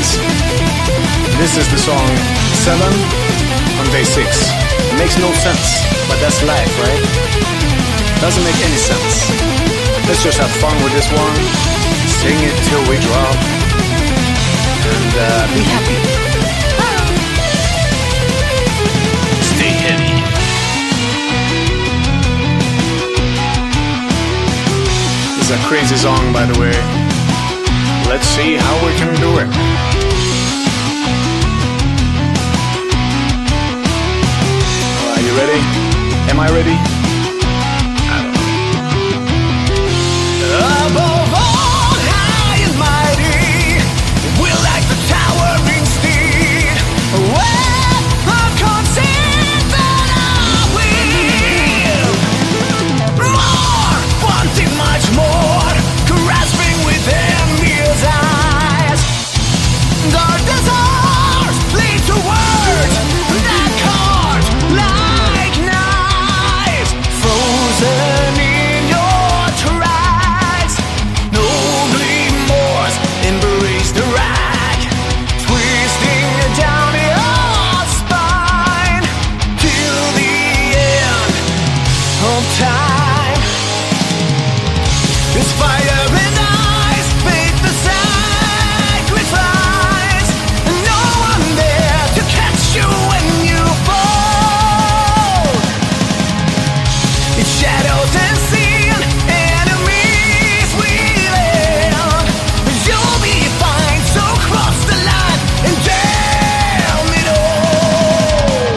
guys. This is the song 7 on day 6. It makes no sense, but that's life, right? Doesn't make any sense. Let's just have fun with this one. Sing it till we drop. And be happy. Stay heavy. It's a crazy song, by the way. Let's see how we can do it. Are you ready? Am I ready? I don't know. Above all, high and mighty, we're like the towering steed. Where unconceived are we? More, wanting much more, grasping with envious eyes. Our desires lead to words that cut like knives, frozen in your tracks. No remorse, embrace the rack, twisting down your spine till the end of time. It's fire and ice, faith the sacrifice. No one there to catch you when you fall. It's shadows and sin, enemies wheeling. You'll be fine, so cross the line and damn it all.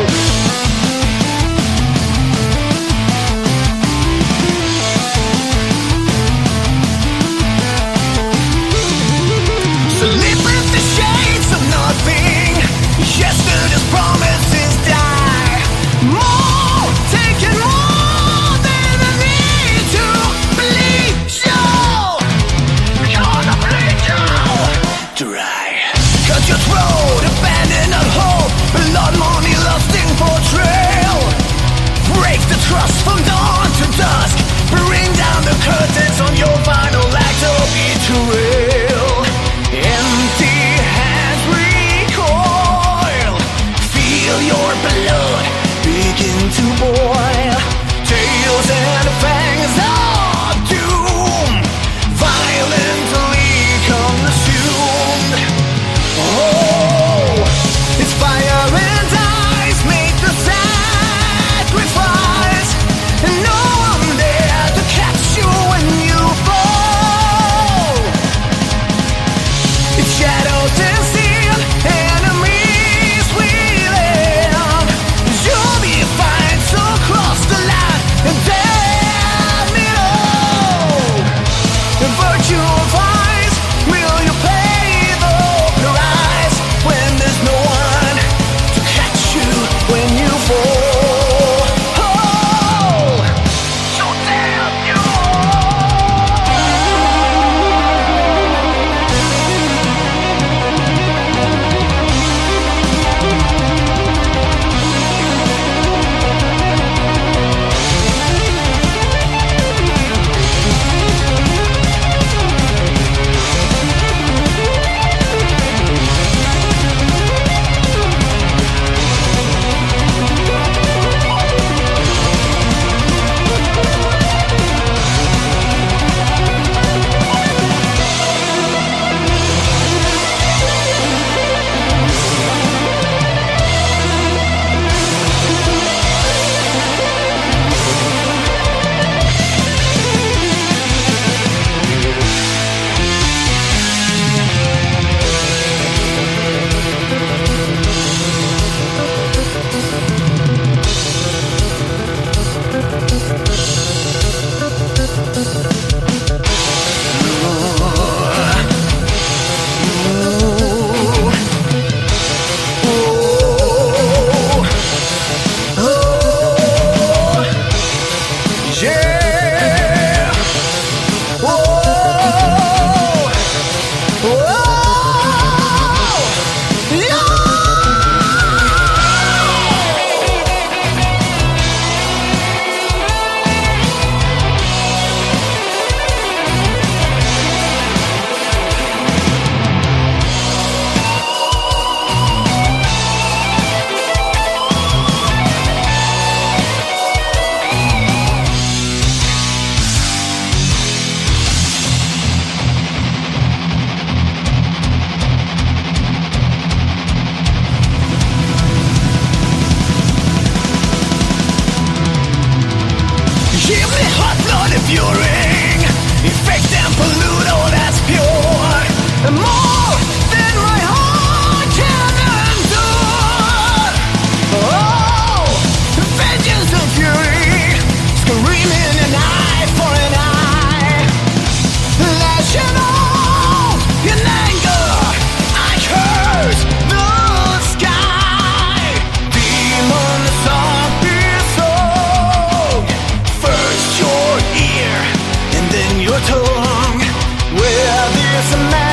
The hot blood fury, infect and pollute all that's pure. And more than my heart can endure. Oh, vengeance and fury, screaming an eye for an eye. Lashing out in anger, I curse the sky. Demons of his soul, first your ear and then your tongue. Where there's a man